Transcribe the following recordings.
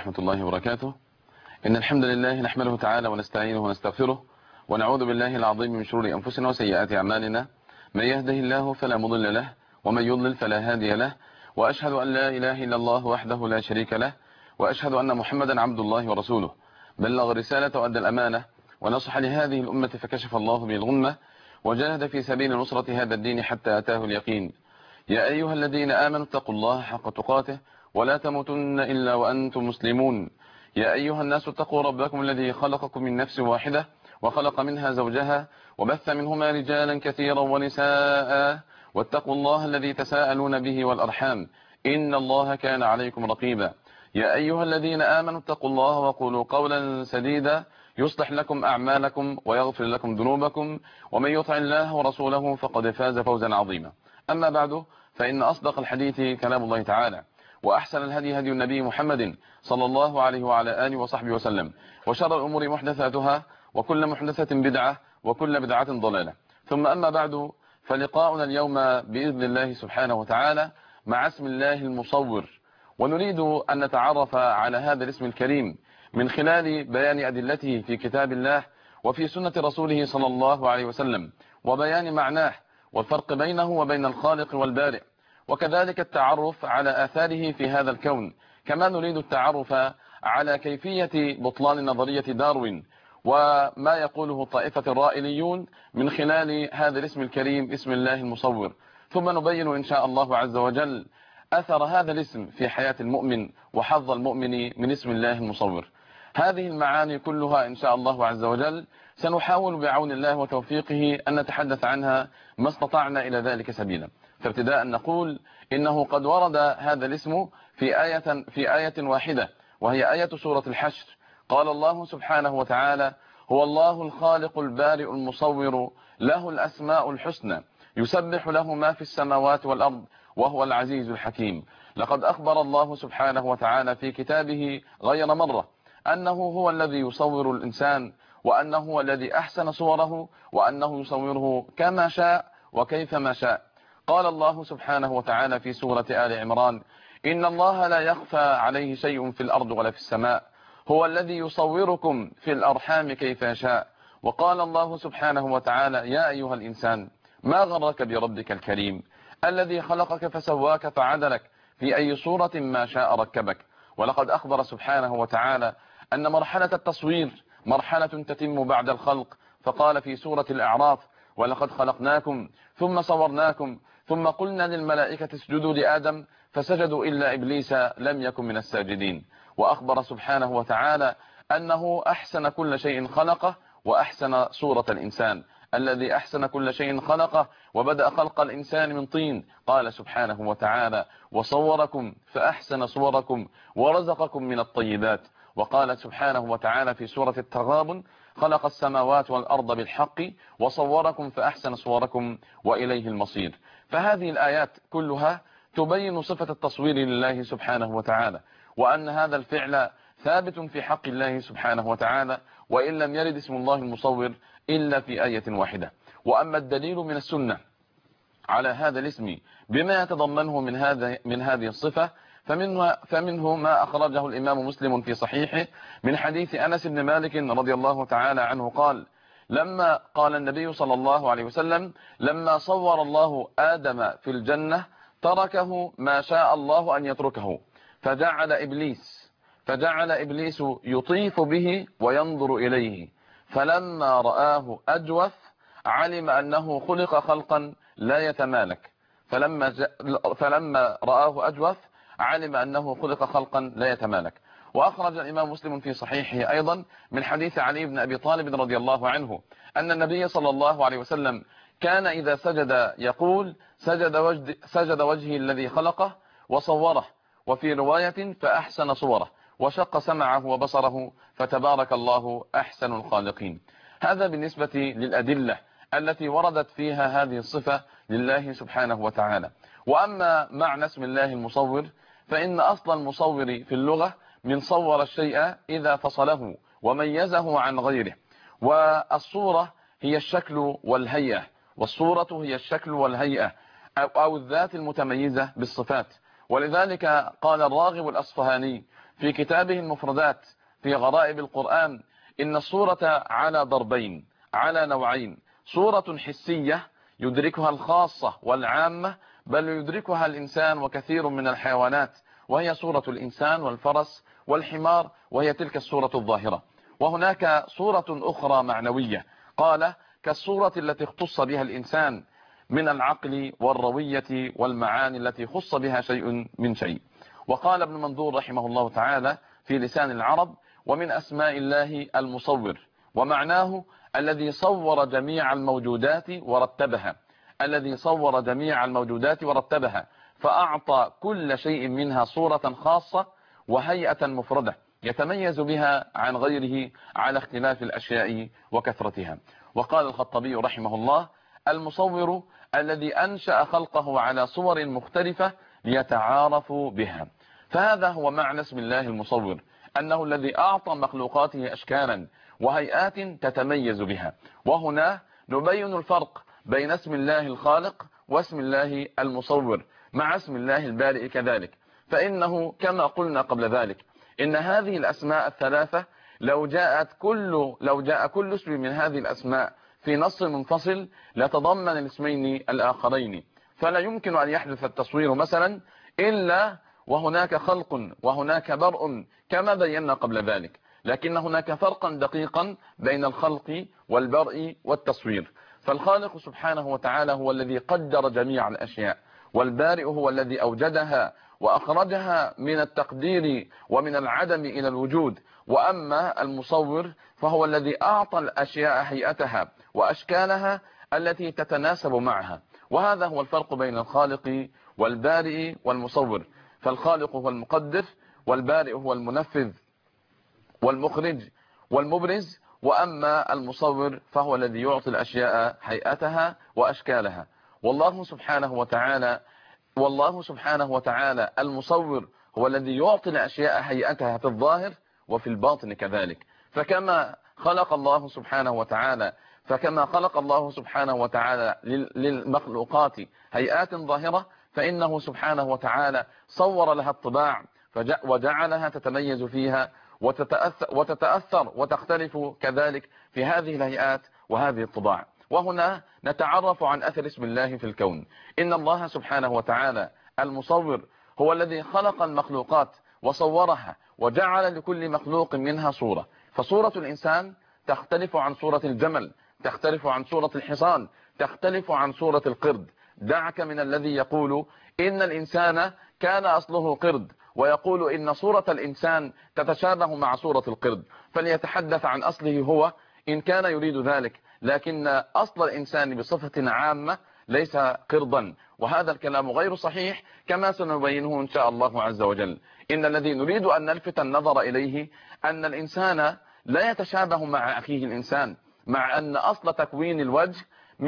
ورحمة الله وبركاته. إن الحمد لله نحمده تعالى ونستعينه ونستغفره ونعوذ بالله العظيم من شرور أنفسنا وسيئات أعمالنا. من يهده الله فلا مضل له ومن يضلل فلا هادي له، وأشهد أن لا إله إلا الله وحده لا شريك له، وأشهد أن محمدا عبد الله ورسوله. بلغ الرسالة وأدى الأمانة ونصح لهذه الأمة فكشف الله به الغمة وجاهد في سبيل نصرة هذا الدين حتى أتاه اليقين. يا أيها الذين آمنوا اتقوا الله حق تقاته ولا تموتن إلا وأنتم مسلمون. يا أيها الناس اتقوا ربكم الذي خلقكم من نفس واحدة وخلق منها زوجها وبث منهما رجالا كثيرا ونساء، واتقوا الله الذي تساءلون به والأرحام إن الله كان عليكم رقيبا. يا أيها الذين آمنوا اتقوا الله وقولوا قولا سديدا يصلح لكم أعمالكم ويغفر لكم ذنوبكم، ومن يطع الله ورسوله فقد فاز فوزا عظيما. أما بعد، فإن أصدق الحديث كلام الله تعالى، وأحسن الهدي هدي النبي محمد صلى الله عليه وعلى آله وصحبه وسلم، وشر الأمور محدثاتها وكل محدثة بدعة وكل بدعة ضلالة. ثم أما بعد، فلقاؤنا اليوم بإذن الله سبحانه وتعالى مع اسم الله المصور، ونريد أن نتعرف على هذا الاسم الكريم من خلال بيان أدلته في كتاب الله وفي سنة رسوله صلى الله عليه وسلم، وبيان معناه والفرق بينه وبين الخالق والبارئ، وكذلك التعرف على آثاره في هذا الكون. كما نريد التعرف على كيفية بطلان نظرية داروين وما يقوله طائفة الرائليون من خلال هذا الاسم الكريم اسم الله المصور. ثم نبين إن شاء الله عز وجل أثر هذا الاسم في حياة المؤمن وحظ المؤمن من اسم الله المصور. هذه المعاني كلها إن شاء الله عز وجل سنحاول بعون الله وتوفيقه أن نتحدث عنها ما استطعنا إلى ذلك سبيلا. فابتداء نقول إنه قد ورد هذا الاسم في آية واحدة، وهي آية سورة الحشر. قال الله سبحانه وتعالى: هو الله الخالق البارئ المصور له الأسماء الحسنى يسبح له ما في السماوات والأرض وهو العزيز الحكيم. لقد أخبر الله سبحانه وتعالى في كتابه غير مرة أنه هو الذي يصور الإنسان، وأنه هو الذي أحسن صوره، وأنه يصوره كما شاء وكيفما شاء. قال الله سبحانه وتعالى في سورة آل عمران: إن الله لا يخفى عليه شيء في الأرض ولا في السماء، هو الذي يصوركم في الأرحام كيف يشاء. وقال الله سبحانه وتعالى: يا أيها الإنسان ما غرك بربك الكريم الذي خلقك فسواك فعدلك في أي صورة ما شاء ركبك. ولقد أخبر سبحانه وتعالى أن مرحلة التصوير مرحلة تتم بعد الخلق، فقال في سورة الأعراف: ولقد خلقناكم ثم صورناكم ثم قلنا للملائكة اسجدوا لآدم فسجدوا إلا إبليس لم يكن من الساجدين. وأخبر سبحانه وتعالى أنه أحسن كل شيء خلقه وأحسن صورة الإنسان، الذي أحسن كل شيء خلقه وبدأ خلق الإنسان من طين. قال سبحانه وتعالى: وصوركم فأحسن صوركم ورزقكم من الطيبات. وقال سبحانه وتعالى في سورة التغابن: خلق السماوات والأرض بالحق وصوركم فأحسن صوركم وإليه المصير. فهذه الآيات كلها تبين صفة التصوير لله سبحانه وتعالى، وأن هذا الفعل ثابت في حق الله سبحانه وتعالى، وإن لم يرد اسم الله المصور إلا في آية واحدة. وأما الدليل من السنة على هذا الاسم بما يتضمنه من هذه الصفة فمنه ما أخرجه الإمام مسلم في صحيحه من حديث أنس بن مالك رضي الله تعالى عنه قال: لما قال النبي صلى الله عليه وسلم: لما صور الله آدم في الجنة تركه ما شاء الله أن يتركه، فجعل إبليس يطيف به وينظر إليه، فلما رآه أجوف علم أنه خلق خلقا لا يتمالك. فلما رآه أجوف علم أنه خلق خلقا لا يتمالك. وأخرج الإمام مسلم في صحيحه أيضا من حديث علي بن أبي طالب رضي الله عنه أن النبي صلى الله عليه وسلم كان إذا سجد يقول: سجد وجهي الذي خلقه وصوره، وفي رواية: فأحسن صوره وشق سمعه وبصره فتبارك الله أحسن الخالقين. هذا بالنسبة للأدلة التي وردت فيها هذه الصفة لله سبحانه وتعالى. وأما معنى اسم الله المصور فإن أصل المصور في اللغة من صور الشيء إذا فصله وميزه عن غيره، والصورة هي الشكل والهيئة، والصورة هي الشكل والهيئة أو الذات المتميزة بالصفات. ولذلك قال الراغب الأصفهاني في كتابه المفردات في غرائب القرآن إن الصورة على ضربين، على نوعين: صورة حسية يدركها الخاصة والعامة، بل يدركها الإنسان وكثير من الحيوانات، وهي صورة الإنسان والفرس والحمار، وهي تلك الصورة الظاهرة. وهناك صورة أخرى معنوية، قال: كالصورة التي اختص بها الإنسان من العقل والروية والمعاني التي خص بها شيء من شيء. وقال ابن منظور رحمه الله تعالى في لسان العرب: ومن أسماء الله المصور، ومعناه الذي صور جميع الموجودات ورتبها، الذي صور جميع الموجودات ورتبها، فأعطى كل شيء منها صورة خاصة وهيئة مفردة يتميز بها عن غيره على اختلاف الأشياء وكثرتها. وقال الخطبي رحمه الله: المصور الذي أنشأ خلقه على صور مختلفة ليتعارفوا بها. فهذا هو معنى اسم الله المصور، أنه الذي أعطى مخلوقاته أشكالا وهيئات تتميز بها. وهنا نبين الفرق بين اسم الله الخالق واسم الله المصور مع اسم الله البارئ كذلك. فإنه كما قلنا قبل ذلك إن هذه الأسماء الثلاثة لو جاء كل اسم من هذه الأسماء في نص منفصل لتضمن الاسمين الآخرين، فلا يمكن أن يحدث التصوير مثلا إلا وهناك خلق وهناك برء كما بينا قبل ذلك، لكن هناك فرقا دقيقا بين الخلق والبرء والتصوير. فالخالق سبحانه وتعالى هو الذي قدر جميع الأشياء، والبارئ هو الذي أوجدها وأخرجها من التقدير ومن العدم إلى الوجود. وأما المصور فهو الذي أعطى الأشياء هيئتها وأشكالها التي تتناسب معها. وهذا هو الفرق بين الخالق والبارئ والمصور. فالخالق هو المقدر، والبارئ هو المنفذ والمخرج والمبرز، وأما المصور فهو الذي يعطي الأشياء هيئتها وأشكالها. والله سبحانه وتعالى المصور هو الذي يعطي الأشياء هيئتها في الظاهر وفي الباطن كذلك. فكما خلق الله سبحانه وتعالى للمخلوقات هيئات ظاهرة، فإنه سبحانه وتعالى صور لها الطباع وجعلها تتميز فيها وتتأثر وتختلف كذلك في هذه الهيئات وهذه الطباع. وهنا نتعرف عن أثر اسم الله في الكون. إن الله سبحانه وتعالى المصور هو الذي خلق المخلوقات وصورها وجعل لكل مخلوق منها صورة. فصورة الإنسان تختلف عن صورة الجمل، تختلف عن صورة الحصان، تختلف عن صورة القرد. دعك من الذي يقول إن الإنسان كان أصله قرد، ويقول إن صورة الإنسان تتشابه مع صورة القرد، فليتحدث عن أصله هو إن كان يريد ذلك. لكن أصل الإنسان بصفة عامة ليس قردا، وهذا الكلام غير صحيح كما سنبينه إن شاء الله عز وجل. إن الذي نريد أن نلفت النظر إليه أن الإنسان لا يتشابه مع أخيه الإنسان، مع أن أصل تكوين الوجه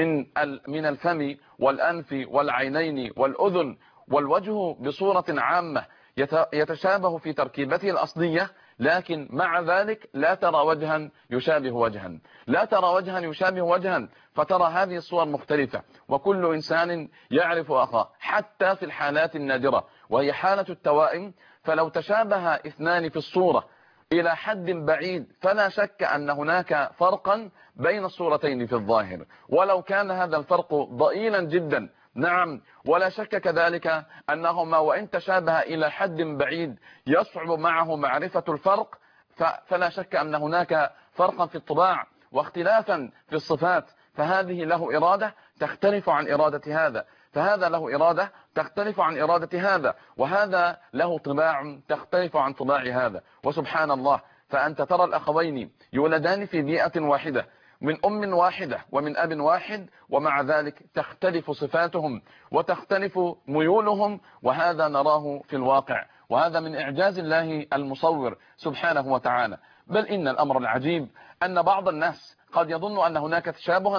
من الفم والأنف والعينين والأذن والوجه بصورة عامة يتشابه في تركيبته الأصلية، لكن مع ذلك لا ترى وجها يشابه وجها، لا ترى وجها يشابه وجها، فترى هذه الصور مختلفة، وكل إنسان يعرف أخاه حتى في الحالات النادرة وهي حالة التوائم. فلو تشابه اثنان في الصورة إلى حد بعيد فلا شك أن هناك فرقا بين الصورتين في الظاهر، ولو كان هذا الفرق ضئيلا جدا. نعم، ولا شك كذلك أنهما وإن تشابه إلى حد بعيد يصعب معه معرفة الفرق، فلا شك أن هناك فرقا في الطباع واختلافا في الصفات. فهذه له إرادة تختلف عن إرادة هذا، فهذا له إرادة تختلف عن إرادة هذا، وهذا له طباع تختلف عن طباع هذا. وسبحان الله، فأنت ترى الأخوين يولدان في بيئة واحدة من أم واحدة ومن أب واحد، ومع ذلك تختلف صفاتهم وتختلف ميولهم، وهذا نراه في الواقع، وهذا من إعجاز الله المصور سبحانه وتعالى. بل إن الأمر العجيب أن بعض الناس قد يظن أن هناك تشابها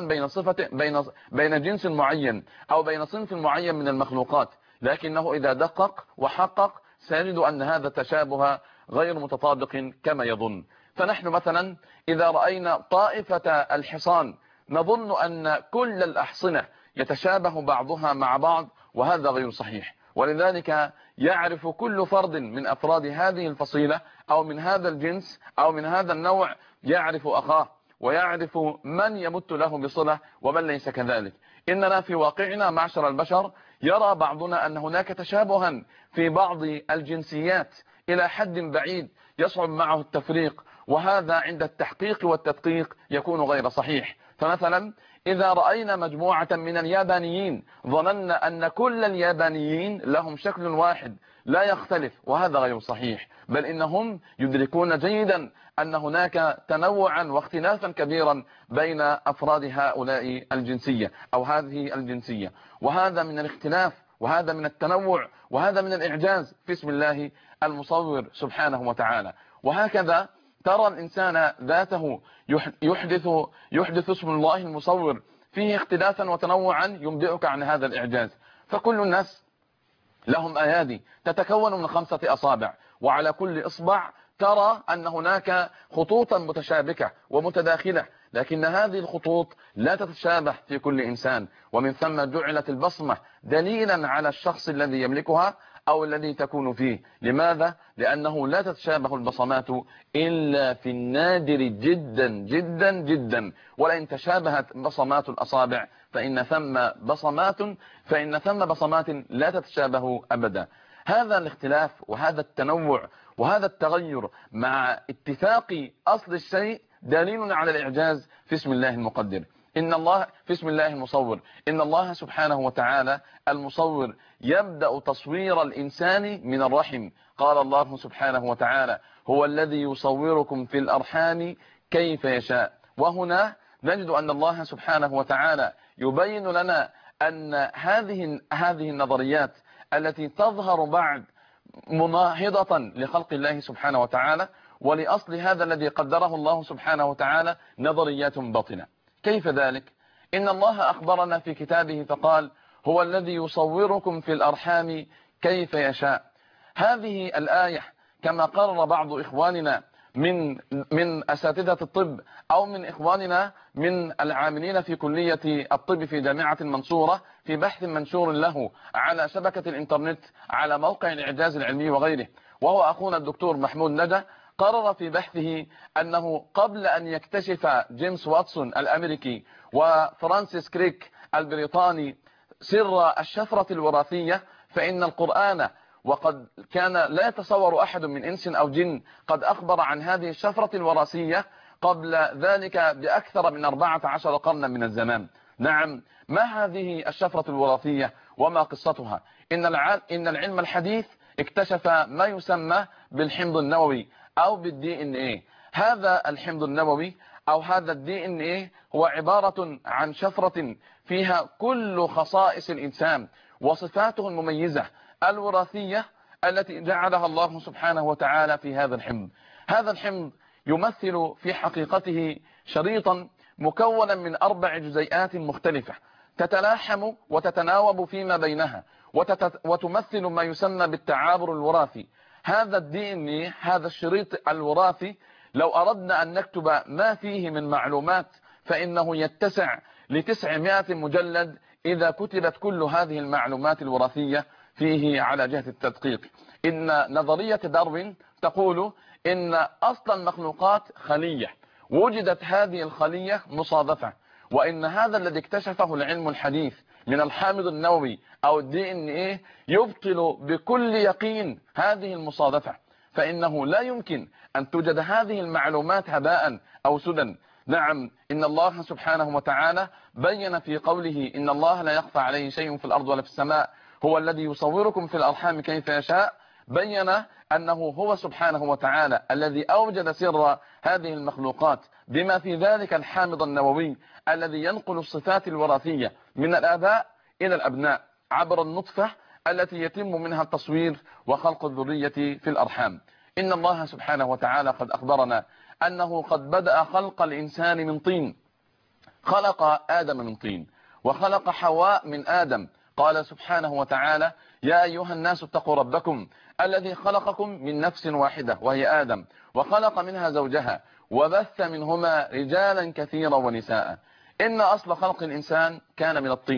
بين جنس معين أو بين صنف معين من المخلوقات، لكنه إذا دقق وحقق سيجد أن هذا التشابه غير متطابق كما يظن. فنحن مثلا إذا رأينا طائفة الحصان نظن أن كل الأحصنة يتشابه بعضها مع بعض، وهذا غير صحيح. ولذلك يعرف كل فرد من أفراد هذه الفصيلة أو من هذا الجنس أو من هذا النوع، يعرف أخاه ويعرف من يمت له بصلة ومن ليس كذلك. إننا في واقعنا معشر البشر يرى بعضنا أن هناك تشابها في بعض الجنسيات إلى حد بعيد يصعب معه التفريق، وهذا عند التحقيق والتدقيق يكون غير صحيح. فمثلا إذا رأينا مجموعة من اليابانيين ظننا أن كل اليابانيين لهم شكل واحد لا يختلف، وهذا غير صحيح، بل إنهم يدركون جيدا أن هناك تنوعا واختلافا كبيرا بين أفراد هؤلاء الجنسية أو هذه الجنسية. وهذا من الاختلاف، وهذا من التنوع، وهذا من الإعجاز في اسم الله المصور سبحانه وتعالى. وهكذا ترى الإنسان ذاته يحدث اسم الله المصور فيه اختلافا وتنوعا ينبئك عن هذا الإعجاز. فكل الناس لهم أيادي تتكون من 5 أصابع، وعلى كل إصبع ترى أن هناك خطوطا متشابكة ومتداخلة، لكن هذه الخطوط لا تتشابه في كل إنسان، ومن ثم جعلت البصمة دليلا على الشخص الذي يملكها أو الذي تكون فيه. لماذا؟ لأنه لا تتشابه البصمات إلا في النادر جدا جدا جدا، ولئن تشابهت بصمات الأصابع فإن ثم بصمات لا تتشابه أبدا. هذا الاختلاف وهذا التنوع وهذا التغير مع اتفاق أصل الشيء دليل على الإعجاز في اسم الله المقدر. في اسم الله المصور. إن الله سبحانه وتعالى المصور يبدأ تصوير الإنسان من الرحم. قال الله سبحانه وتعالى: هو الذي يصوركم في الأرحام كيف يشاء. وهنا نجد أن الله سبحانه وتعالى يبين لنا أن هذه النظريات التي تظهر بعد مناهضة لخلق الله سبحانه وتعالى ولأصل هذا الذي قدره الله سبحانه وتعالى نظريات باطنة. كيف ذلك؟ إن الله أخبرنا في كتابه فقال: هو الذي يصوركم في الأرحام كيف يشاء. هذه الآية كما قرر بعض إخواننا من أساتذة الطب أو من إخواننا من العاملين في كلية الطب في جامعة المنصورة في بحث منشور له على شبكة الإنترنت على موقع الإعجاز العلمي وغيره، وهو أخونا الدكتور محمود نجا، قرر في بحثه أنه قبل أن يكتشف جيمس واتسون الأمريكي وفرانسيس كريك البريطاني سر الشفرة الوراثية، فإن القرآن وقد كان لا يتصور أحد من إنس أو جن قد أخبر عن هذه الشفرة الوراثية قبل ذلك بأكثر من 14 قرنا من الزمان. نعم، ما هذه الشفرة الوراثية وما قصتها؟ إن العلم الحديث اكتشف ما يسمى بالحمض النووي أو بالدي ان ايه. هذا الحمض النووي أو هذا الدي ان ايه هو عبارة عن شفرة فيها كل خصائص الإنسان وصفاته المميزة الوراثية التي جعلها الله سبحانه وتعالى في هذا الحمض. هذا الحمض يمثل في حقيقته شريطا مكونا من 4 جزيئات مختلفة تتلاحم وتتناوب فيما بينها وتمثل ما يسمى بالتعابر الوراثي. هذا الدي ان ايه، هذا الشريط الوراثي، لو أردنا أن نكتب ما فيه من معلومات فإنه يتسع ل900 مجلد إذا كتبت كل هذه المعلومات الوراثية فيه على جهة التدقيق. إن نظرية داروين تقول إن أصل المخلوقات خلية، وجدت هذه الخلية مصادفة، وإن هذا الذي اكتشفه العلم الحديث من الحامض النووي أو الدي ان ايه يبطل بكل يقين هذه المصادفة، فإنه لا يمكن أن توجد هذه المعلومات هباء أو سدى. نعم، إن الله سبحانه وتعالى بين في قوله: إن الله لا يخفى عليه شيء في الأرض ولا في السماء، هو الذي يصوركم في الأرحام كيف يشاء. بين أنه هو سبحانه وتعالى الذي أوجد سر هذه المخلوقات بما في ذلك الحامض النووي الذي ينقل الصفات الوراثية من الآباء إلى الأبناء عبر النطفة التي يتم منها التصوير وخلق الذرية في الأرحام. إن الله سبحانه وتعالى قد أخبرنا أنه قد بدأ خلق الإنسان من طين، خلق آدم من طين وخلق حواء من آدم. قال سبحانه وتعالى: يا أيها الناس اتقوا ربكم الذي خلقكم من نفس واحدة وهي آدم وخلق منها زوجها وبث منهما رجالا كثيرا ونساء. إن أصل خلق الإنسان كان من الطين.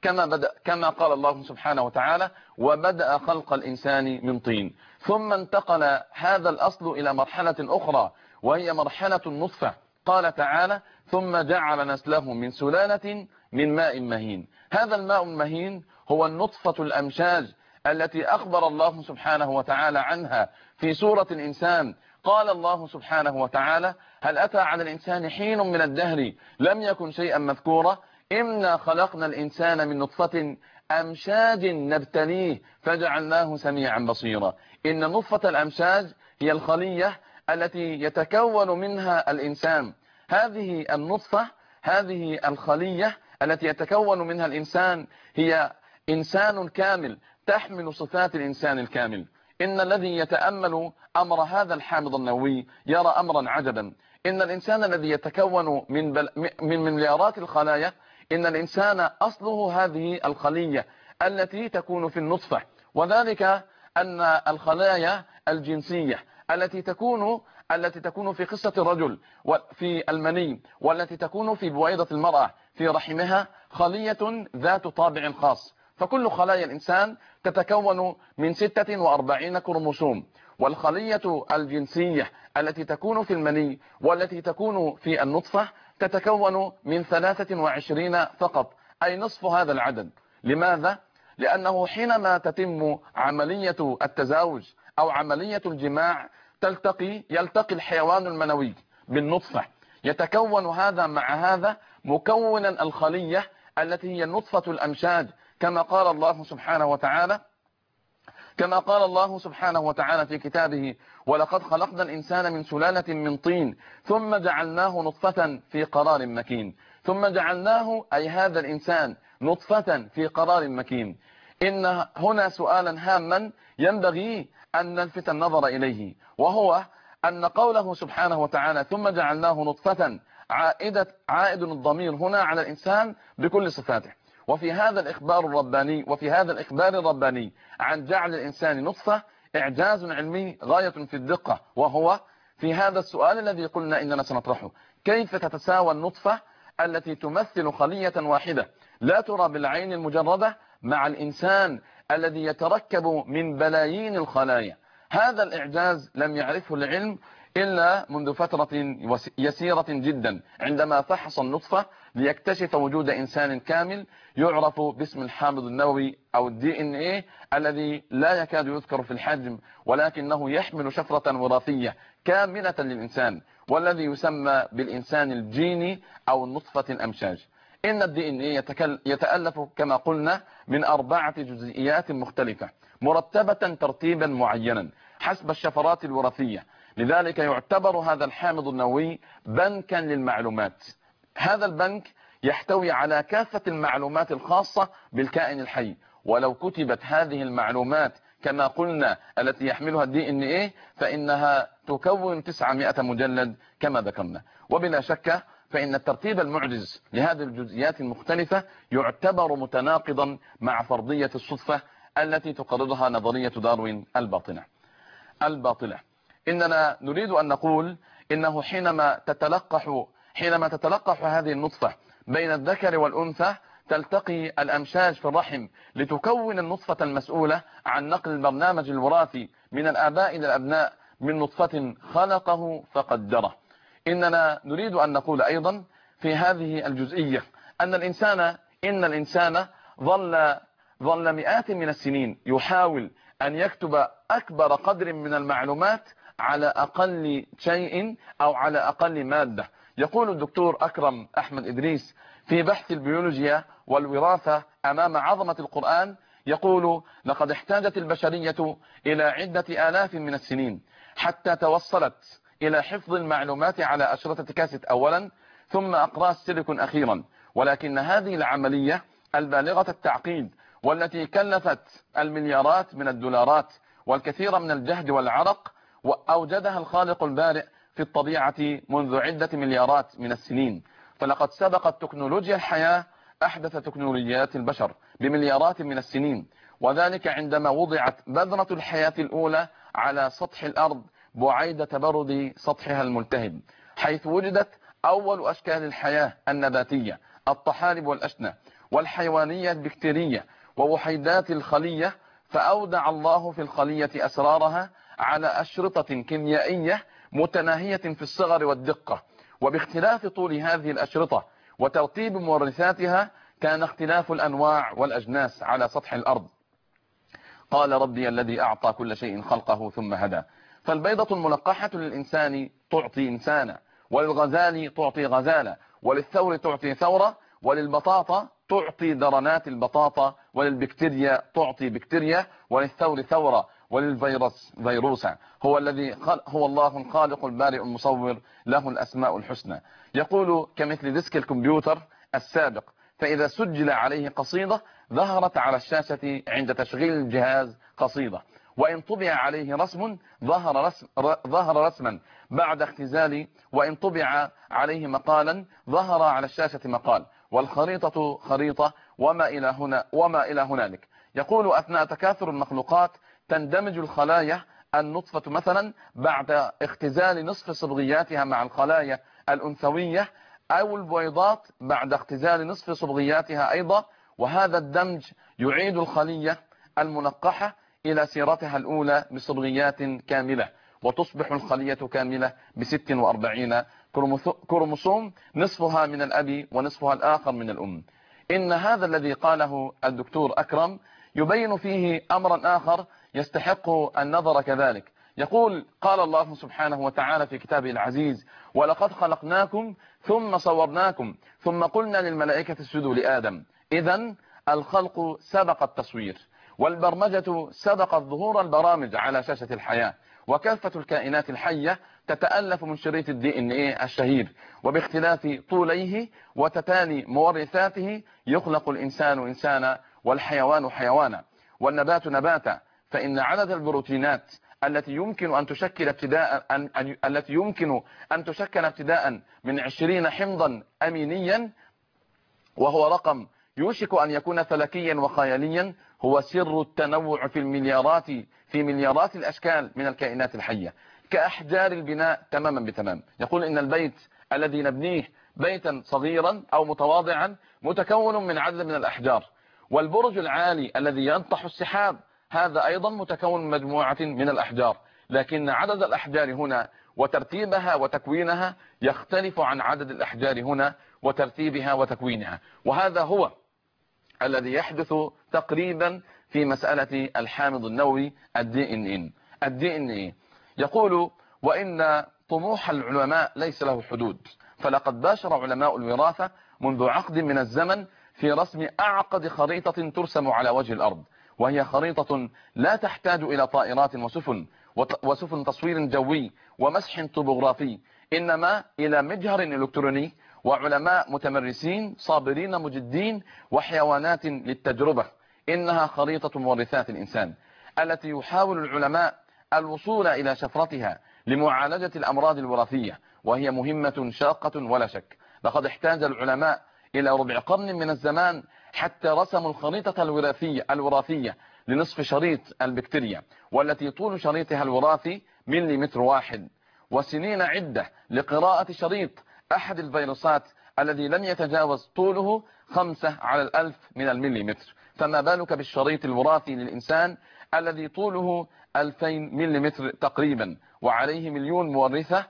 كما قال الله سبحانه وتعالى: وبدأ خلق الإنسان من طين. ثم انتقل هذا الأصل إلى مرحلة أخرى وهي مرحلة النطفة. قال تعالى: ثم جعل نسله من سلالة من ماء مهين. هذا الماء المهين هو النطفة الأمشاج التي أخبر الله سبحانه وتعالى عنها في سورة الإنسان. قال الله سبحانه وتعالى: هل أتى على الإنسان حين من الدهر لم يكن شيئا مذكورا إنا خلقنا الإنسان من نطفة أمشاج نبتليه فجعلناه سميعا بصيرا. إن نطفة الأمشاج هي الخلية التي يتكون منها الإنسان. هذه النطفة، هذه الخلية التي يتكون منها الإنسان هي إنسان كامل تحمل صفات الإنسان الكامل. إن الذي يتأمل أمر هذا الحامض النووي يرى أمرا عجبا. إن الإنسان الذي يتكون من مليارات الخلايا، إن الإنسان أصله هذه الخلية التي تكون في النطفة، وذلك أن الخلايا الجنسية التي تكون في قصة الرجل وفي المني، والتي تكون في بويضة المرأة في رحمها، خلية ذات طابع خاص. فكل خلايا الإنسان تتكون من 46 كروموسوم، والخلية الجنسية التي تكون في المني والتي تكون في النطفة تتكون من 23 فقط، أي نصف هذا العدد. لماذا؟ لأنه حينما تتم عملية التزاوج أو عملية الجماع يلتقي الحيوان المنوي بالنطفة، يتكون هذا مع هذا مكونا الخلية التي هي نطفة الأمشاج، كما قال الله سبحانه وتعالى في كتابه: ولقد خلقنا الإنسان من سلالة من طين ثم جعلناه نطفة في قرار مكين. ثم جعلناه أي هذا الإنسان نطفة في قرار مكين. إن هنا سؤالا هاما ينبغي أن نلفت النظر إليه، وهو أن قوله سبحانه وتعالى: ثم جعلناه نطفة، عائد الضمير هنا على الإنسان بكل صفاته. وفي هذا الإخبار الرباني عن جعل الإنسان نطفة إعجاز علمي غاية في الدقة، وهو في هذا السؤال الذي قلنا إننا سنطرحه: كيف تتساوى النطفة التي تمثل خلية واحدة لا ترى بالعين المجردة مع الإنسان الذي يتركب من بلايين الخلايا؟ هذا الإعجاز لم يعرفه العلم إلا منذ فترة يسيرة جدا، عندما فحص النطفة ليكتشف وجود إنسان كامل يعرف باسم الحامض النووي أو DNA، الذي لا يكاد يذكر في الحجم ولكنه يحمل شفرة وراثية كاملة للإنسان، والذي يسمى بالإنسان الجيني أو النطفة الأمشاج. إن DNA يتألف كما قلنا من 4 جزئيات مختلفة مرتبة ترتيبا معينا حسب الشفرات الوراثية. لذلك يعتبر هذا الحامض النووي بنكا للمعلومات. هذا البنك يحتوي على كافة المعلومات الخاصة بالكائن الحي، ولو كتبت هذه المعلومات كما قلنا التي يحملها DNA فإنها تكون 900 مجلد كما ذكرنا. وبلا شك فإن الترتيب المعجز لهذه الجزئيات المختلفة يعتبر متناقضا مع فرضية الصدفة التي تقررها نظرية داروين الباطلة. إننا نريد أن نقول إنه حينما تتلقح هذه النطفة بين الذكر والأنثى تلتقي الأمشاج في الرحم لتكون النطفة المسؤولة عن نقل البرنامج الوراثي من الآباء إلى الأبناء من نطفة خلقه فقدره. إننا نريد أن نقول أيضا في هذه الجزئية أن الإنسان ظل مئات من السنين يحاول أن يكتب أكبر قدر من المعلومات على أقل شيء أو على أقل مادة. يقول الدكتور أكرم أحمد إدريس في بحث البيولوجيا والوراثة أمام عظمة القرآن، يقول: لقد احتاجت البشرية إلى عدة آلاف من السنين حتى توصلت إلى حفظ المعلومات على أشرطة كاسيت أولا، ثم أقراص سيليكون أخيرا. ولكن هذه العملية البالغة التعقيد والتي كلفت المليارات من الدولارات والكثير من الجهد والعرق وأوجدها الخالق البارئ في الطبيعة منذ عدة مليارات من السنين. فلقد سبقت تكنولوجيا الحياة أحدث تكنولوجيات البشر بمليارات من السنين، وذلك عندما وضعت بذرة الحياة الأولى على سطح الأرض بعيد تبرد سطحها الملتهب، حيث وجدت أول أشكال الحياة النباتية، الطحالب والأشنة. والحيوانية البكتيرية ووحيدات الخلية، فأودع الله في الخلية أسرارها على أشرطة كيميائية متناهية في الصغر والدقة. وباختلاف طول هذه الأشرطة وترتيب مورثاتها كان اختلاف الأنواع والأجناس على سطح الأرض. قال ربي الذي أعطى كل شيء خلقه ثم هدى. فالبيضة الملقحة للإنسان تعطي إنسانا، وللغزال تعطي غزالة، وللثور تعطي ثورة، وللبطاطا تعطي درنات البطاطا، وللبكتيريا تعطي بكتيريا، وللثور ثورة، وللفيروس فيروسا. هو الله الخالق البارئ المصور، له الأسماء الحسنى. يقول كمثل ديسك الكمبيوتر السابق، فإذا سجل عليه قصيدة ظهرت على الشاشة عند تشغيل الجهاز قصيدة، وإن طبع عليه رسم ظهر رسما بعد اختزال، وإن طبع عليه مقالا ظهر على الشاشة مقال، والخريطة خريطة، وما إلى هنالك. يقول أثناء تكاثر المخلوقات تندمج الخلايا النطفة مثلا بعد اختزال نصف صبغياتها مع الخلايا الأنثوية، أو البويضات بعد اختزال نصف صبغياتها أيضا، وهذا الدمج يعيد الخلية المنقحة إلى سيرتها الأولى بصبغيات كاملة، وتصبح الخلية كاملة ب46 كروموسوم، نصفها من الأب ونصفها الآخر من الأم. إن هذا الذي قاله الدكتور أكرم يبين فيه أمرا آخر يستحق النظر كذلك. يقول قال الله سبحانه وتعالى في كتابه العزيز: ولقد خلقناكم ثم صورناكم ثم قلنا للملائكة اسجدوا لآدم. إذن الخلق سبق التصوير، والبرمجة سبقت ظهور البرامج على شاشة الحياة، وكافة الكائنات الحية تتألف من شريط DNA الشهير، وباختلاف طوليه وتتالي مورثاته يخلق الإنسان إنسانا، والحيوان حيوانا، والنبات نباتا. فإن عدد البروتينات التي يمكن أن تشكل ابتداء من 20 حمضا أمينيا، وهو رقم يوشك أن يكون فلكيا وخياليا، هو سر التنوع في مليارات الأشكال من الكائنات الحية، كأحجار البناء تماما بتمام. يقول إن البيت الذي نبنيه بيتا صغيرا أو متواضعا متكون من عدد من الأحجار، والبرج العالي الذي ينطح السحاب هذا أيضا متكون من مجموعة من الأحجار، لكن عدد الأحجار هنا وترتيبها وتكوينها يختلف عن عدد الأحجار هنا وترتيبها وتكوينها. وهذا هو الذي يحدث تقريبا في مسألة الحامض النووي الDNA. يقول: وإن طموح العلماء ليس له حدود، فلقد باشر علماء الوراثة منذ عقد من الزمن في رسم أعقد خريطة ترسم على وجه الأرض، وهي خريطة لا تحتاج إلى طائرات وسفن تصوير جوي ومسح طبوغرافي، إنما إلى مجهر إلكتروني وعلماء متمرسين صابرين مجدين وحيوانات للتجربة. إنها خريطة مورثات الإنسان التي يحاول العلماء الوصول إلى شفرتها لمعالجة الأمراض الوراثية، وهي مهمة شاقة ولا شك. لقد احتاج العلماء إلى ربع قرن من الزمان حتى رسموا الخريطة الوراثية لنصف شريط البكتيريا، والتي طول شريطها الوراثي مليمتر واحد، وسنين عدة لقراءة شريط أحد الفيروسات الذي لم يتجاوز طوله 5/1000 من المليمتر، فما بالك بالشريط الوراثي للإنسان الذي طوله 2000 مليمتر تقريبا وعليه 1,000,000 مورثة.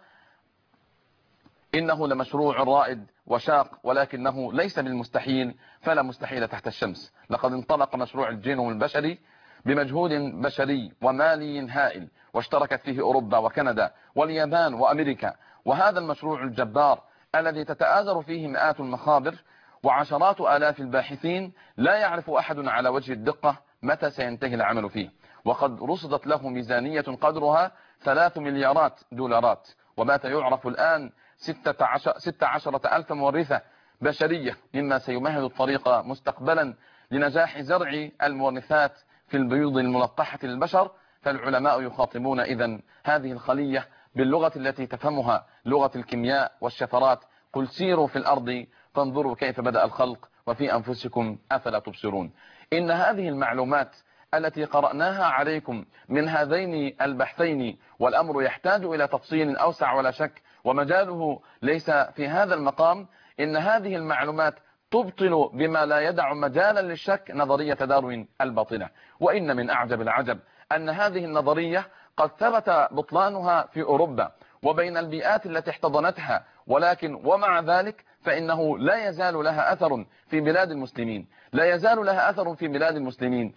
إنه لمشروع رائد وشاق، ولكنه ليس بالمستحيل، فلا مستحيل تحت الشمس. لقد انطلق مشروع الجينوم البشري بمجهود بشري ومالي هائل، واشتركت فيه أوروبا وكندا واليابان وأمريكا. وهذا المشروع الجبار الذي تتآزر فيه مئات المخابر وعشرات آلاف الباحثين، لا يعرف أحد على وجه الدقة متى سينتهي العمل فيه، وقد رصدت له ميزانية قدرها 3 مليارات دولارات، وبات يعرف الآن 16,000 مورثة بشرية، مما سيمهد الطريق مستقبلا لنجاح زرع المورثات في البيوض الملقحة للبشر. فالعلماء يخاطبون إذن هذه الخلية باللغة التي تفهمها لغة الكيمياء والشفرات: قل سيروا في الأرض فانظروا كيف بدأ الخلق وفي أنفسكم أفلا تبصرون. إن هذه المعلومات التي قرأناها عليكم من هذين البحثين، والأمر يحتاج إلى تفصيل أوسع ولا شك، ومجاله ليس في هذا المقام، إن هذه المعلومات تبطل بما لا يدع مجالا للشك نظرية داروين الباطلة. وإن من أعجب العجب أن هذه النظرية قد ثبت بطلانها في أوروبا وبين البيئات التي احتضنتها، ولكن ومع ذلك فإنه لا يزال لها أثر في بلاد المسلمين، لا يزال لها أثر في بلاد المسلمين،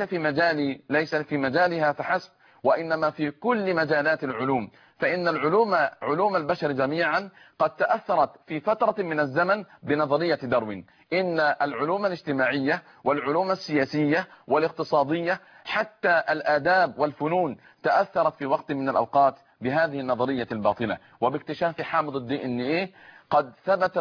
ليس في مجالها فحسب، وإنما في كل مجالات العلوم. فإن علوم البشر جميعا قد تأثرت في فترة من الزمن بنظرية داروين. إن العلوم الاجتماعية والعلوم السياسية والاقتصادية حتى الآداب والفنون تأثرت في وقت من الأوقات بهذه النظرية الباطلة. وباكتشاف حامض الDNA قد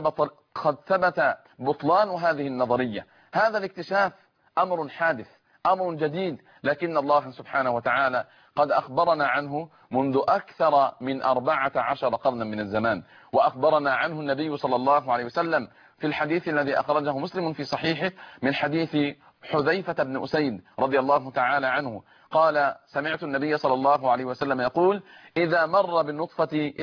ثبت بطلان هذه النظرية. هذا الاكتشاف أمر حادث، أمر جديد، لكن الله سبحانه وتعالى قد أخبرنا عنه منذ أكثر من 14 قرنا من الزمان، وأخبرنا عنه النبي صلى الله عليه وسلم في الحديث الذي أخرجه مسلم في صحيحه من حديث حذيفة بن أسيد رضي الله تعالى عنه قال: سمعت النبي صلى الله عليه وسلم يقول: إذا مر بالنطفة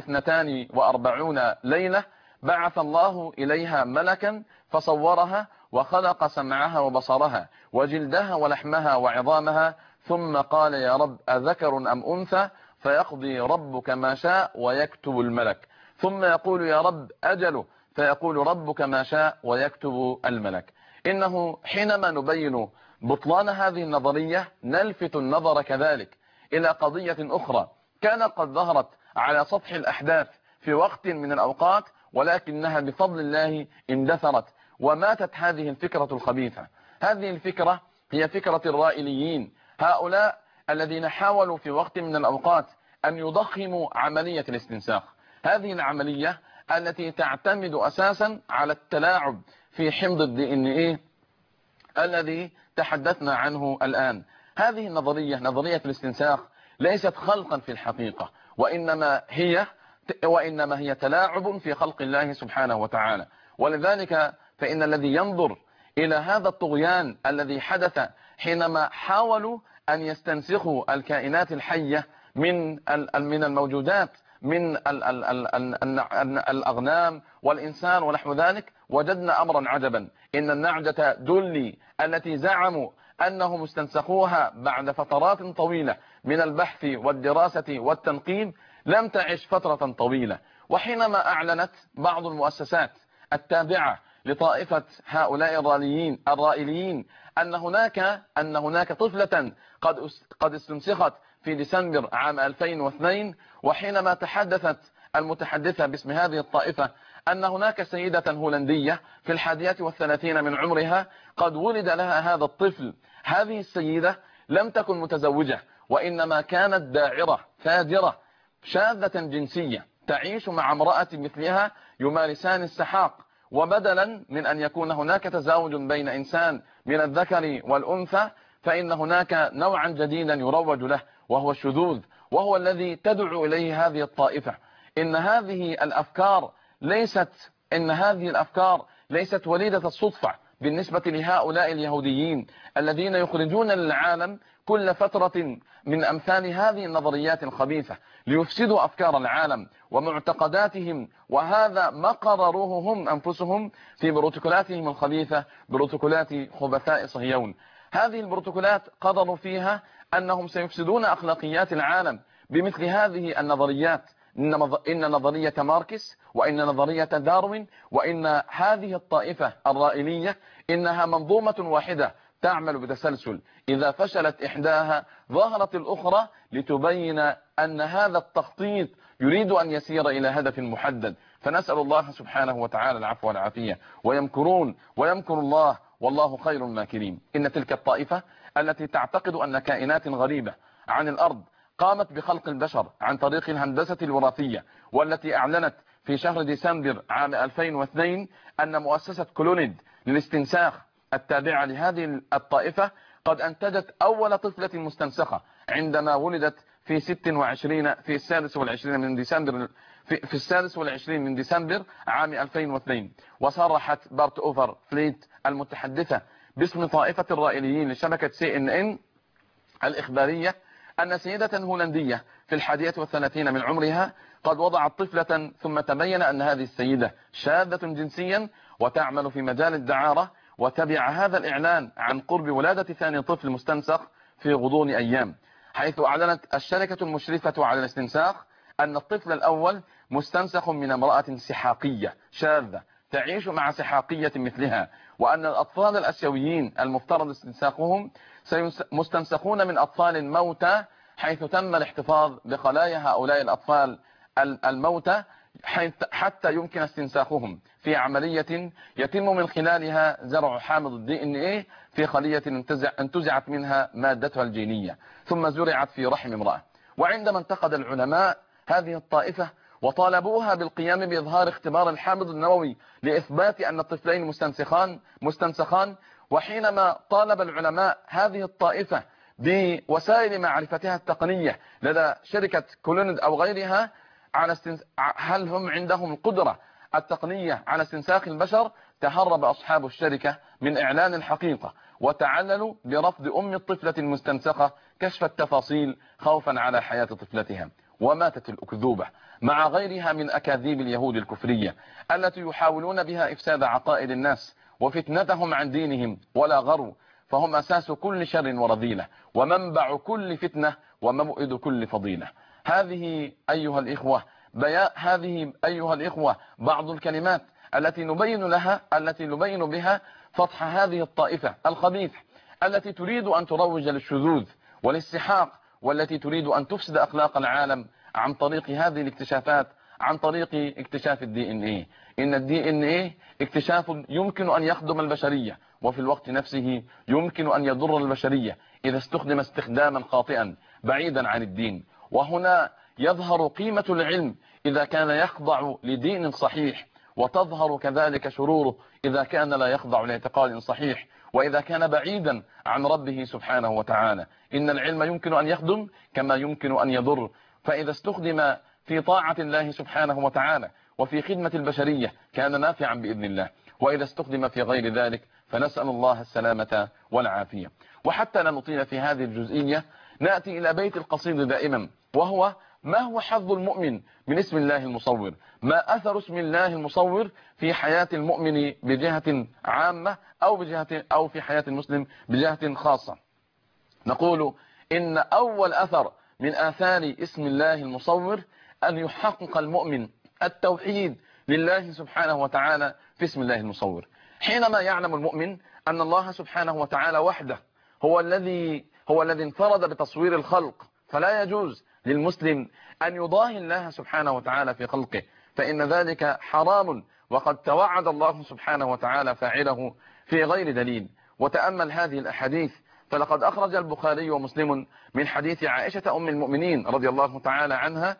42 ليلة بعث الله إليها ملكا فصورها وخلق سمعها وبصرها وجلدها ولحمها وعظامها، ثم قال: يا رب أذكر أم أنثى؟ فيقضي ربك ما شاء ويكتب الملك. ثم يقول: يا رب أجله؟ فيقول ربك ما شاء ويكتب الملك. إنه حينما نبين بطلان هذه النظرية نلفت النظر كذلك إلى قضية أخرى كانت قد ظهرت على سطح الأحداث في وقت من الأوقات، ولكنها بفضل الله اندثرت وماتت هذه الفكرة الخبيثة. هذه الفكرة هي فكرة الرائليين، هؤلاء الذين حاولوا في وقت من الأوقات أن يضخموا عملية الاستنساخ. هذه العملية التي تعتمد أساسا على التلاعب في حمض الDNA الذي تحدثنا عنه الآن. هذه النظرية، نظرية الاستنساخ، ليست خلقا في الحقيقة، وإنما هي تلاعب في خلق الله سبحانه وتعالى. ولذلك فإن الذي ينظر إلى هذا الطغيان الذي حدث حينما حاولوا أن يستنسخوا الكائنات الحية من الموجودات من الأغنام والإنسان ونحو ذلك، وجدنا أمرا عجبا. إن النعجة دولي التي زعموا أنهم استنسخوها بعد فترات طويلة من البحث والدراسة والتنقيب لم تعش فترة طويلة. وحينما أعلنت بعض المؤسسات التابعة لطائفة هؤلاء الرائليين أن هناك طفلة قد استنسخت في ديسمبر عام 2002، وحينما تحدثت المتحدثة باسم هذه الطائفة أن هناك سيدة هولندية في 31 من عمرها قد ولد لها هذا الطفل، هذه السيدة لم تكن متزوجة، وإنما كانت داعرة فاجرة شاذة جنسية تعيش مع امرأة مثلها يمارسان السحاق. وبدلا من أن يكون هناك تزاوج بين إنسان من الذكر والأنثى، فإن هناك نوعا جديدا يروج له وهو الشذوذ، وهو الذي تدعو إليه هذه الطائفة. إن هذه الأفكار ليست وليدة الصدفة بالنسبة لهؤلاء اليهوديين الذين يخرجون للعالم كل فترة من أمثال هذه النظريات الخبيثة ليفسدوا أفكار العالم ومعتقداتهم. وهذا ما قرروه هم أنفسهم في بروتوكولاتهم الخبيثة، بروتوكولات خبثاء صهيون. هذه البروتوكولات قرروا فيها أنهم سيفسدون أخلاقيات العالم بمثل هذه النظريات. إن نظرية ماركس، وإن نظرية داروين، وإن هذه الطائفة الرائلية إنها منظومة واحدة تعمل بتسلسل، إذا فشلت إحداها ظهرت الأخرى لتبين أن هذا التخطيط يريد أن يسير إلى هدف محدد. فنسأل الله سبحانه وتعالى العفو والعافية. ويمكرون ويمكر الله والله خير الماكرين. إن تلك الطائفة التي تعتقد أن كائنات غريبة عن الأرض قامت بخلق البشر عن طريق الهندسة الوراثية، والتي أعلنت في شهر ديسمبر عام 2002 أن مؤسسة كلونيد للاستنساخ التابعة لهذه الطائفة قد أنتجت أول طفلة مستنسخة عندما ولدت في 26 من ديسمبر عام 2002. وصرحت بارت أوفر فليت المتحدثة باسم طائفة الرائليين لشبكة CNN الإخبارية أن سيدة هولندية في 31 من عمرها قد وضعت طفلة، ثم تبين أن هذه السيدة شاذة جنسيا وتعمل في مجال الدعارة، وتبع هذا الإعلان عن قرب ولادة ثاني طفل مستنسخ في غضون أيام، حيث أعلنت الشركة المشرفة على الاستنساخ أن الطفل الأول مستنسخ من امرأة سحاقية شاذة تعيش مع سحاقية مثلها، وأن الأطفال الأسيويين المفترض استنساخهم مستنسخون من أطفال موتى، حيث تم الاحتفاظ بخلايا هؤلاء الأطفال الموتى حتى يمكن استنساخهم في عملية يتم من خلالها زرع حامض الدي ان ايه في خلية انتزعت منها مادتها الجينية ثم زرعت في رحم امرأة. وعندما انتقد العلماء هذه الطائفة وطالبوها بالقيام بإظهار اختبار الحامض النووي لإثبات أن الطفلين مستنسخان، وحينما طالب العلماء هذه الطائفة بوسائل معرفتها التقنية لدى شركة كولوند أو غيرها على هل هم عندهم القدرة التقنية على استنساخ البشر، تهرب أصحاب الشركة من إعلان الحقيقة وتعللوا برفض أم الطفلة المستنسخة كشف التفاصيل خوفا على حياة طفلتها. وماتت الأكذوبة مع غيرها من أكاذيب اليهود الكفرية التي يحاولون بها إفساد عقائد الناس وفتنتهم عن دينهم ولا غرو، فهم أساس كل شر ورذيلة ومنبع كل فتنة وموئد كل فضيلة. هذه أيها الإخوة بعض الكلمات التي نبين بها فضح هذه الطائفة الخبيثة التي تريد أن تروج للشذوذ والانسحاق، والتي تريد أن تفسد أخلاق العالم عن طريق هذه الاكتشافات، عن طريق اكتشاف الدي ان ايه. إن الدي ان ايه اكتشاف يمكن أن يخدم البشرية وفي الوقت نفسه يمكن أن يضر البشرية إذا استخدم استخداما خاطئا بعيدا عن الدين. وهنا يظهر قيمة العلم إذا كان يخضع لدين صحيح، وتظهر كذلك شروره إذا كان لا يخضع لاعتقاد صحيح، وإذا كان بعيدا عن ربه سبحانه وتعالى. إن العلم يمكن أن يخدم كما يمكن أن يضر، فإذا استخدم في طاعة الله سبحانه وتعالى وفي خدمة البشرية كان نافعا بإذن الله، وإذا استخدم في غير ذلك فنسأل الله السلامة والعافية. وحتى لا نطيل في هذه الجزئية نأتي إلى بيت القصيد دائما، وهو: ما هو حظ المؤمن من اسم الله المصور؟ ما أثر اسم الله المصور في حياة المؤمن بجهة عامة أو في حياة المسلم بجهة خاصة؟ نقول إن أول أثر من آثار اسم الله المصور أن يحقق المؤمن التوحيد لله سبحانه وتعالى في اسم الله المصور. حينما يعلم المؤمن أن الله سبحانه وتعالى وحده هو الذي انفرد بتصوير الخلق، فلا يجوز للمسلم أن يضاهي الله سبحانه وتعالى في خلقه، فإن ذلك حرام، وقد توعد الله سبحانه وتعالى فاعله في غير دليل. وتأمل هذه الأحاديث، فلقد أخرج البخاري ومسلم من حديث عائشة أم المؤمنين رضي الله تعالى عنها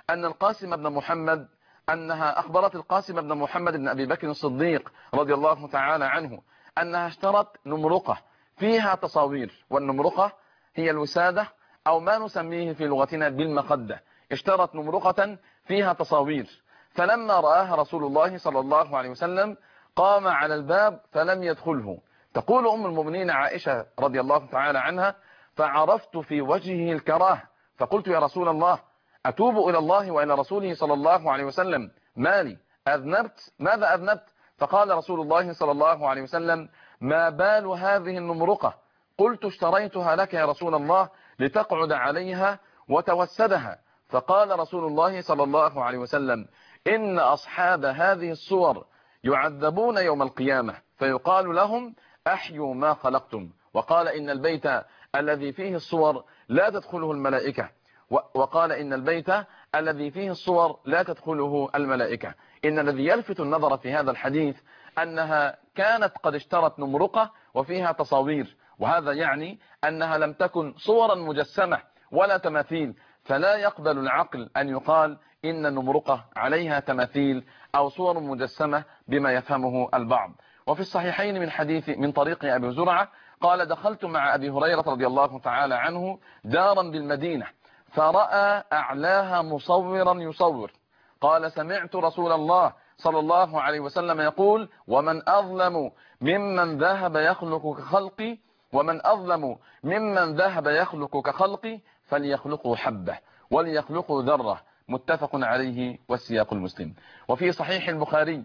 أنها أخبرت القاسم بن محمد بن أبي بكر الصديق رضي الله تعالى عنه أنها اشترت نمرقة فيها تصاوير، والنمرقة هي الوسادة أو ما نسميه في لغتنا بالمخدة. اشترت نمرقة فيها تصاوير، فلما رآها رسول الله صلى الله عليه وسلم قام على الباب فلم يدخله. تقول أم المؤمنين عائشة رضي الله تعالى عنها: فعرفت في وجهه الكراهة، فقلت: يا رسول الله، أتوب إلى الله وإلى رسوله صلى الله عليه وسلم، مالي أذنبت؟ ماذا أذنبت؟ فقال رسول الله صلى الله عليه وسلم: ما بال هذه النمرقة؟ قلت: اشتريتها لك يا رسول الله لتقعد عليها وتوسدها. فقال رسول الله صلى الله عليه وسلم: إن أصحاب هذه الصور يعذبون يوم القيامة، فيقال لهم: أحيوا ما خلقتم. وقال: إن البيت الذي فيه الصور لا تدخله الملائكة. وقال: إن البيت الذي فيه الصور لا تدخله الملائكة. إن الذي يلفت النظر في هذا الحديث أنها كانت قد اشترت نمرقة وفيها تصاوير، وهذا يعني أنها لم تكن صورا مجسمة ولا تماثيل، فلا يقبل العقل أن يقال إن النمرقة عليها تماثيل أو صور مجسمة بما يفهمه البعض. وفي الصحيحين من طريق أبي زرعة قال: دخلت مع أبي هريرة رضي الله تعالى عنه دارا بالمدينة، فرأى أعلاها مصورا يصور. قال: سمعت رسول الله صلى الله عليه وسلم يقول: ومن أظلم ممن ذهب يخلق كخلقي فليخلقوا حبة وليخلقوا ذرة، متفق عليه والسياق المسلم. وفي صحيح البخاري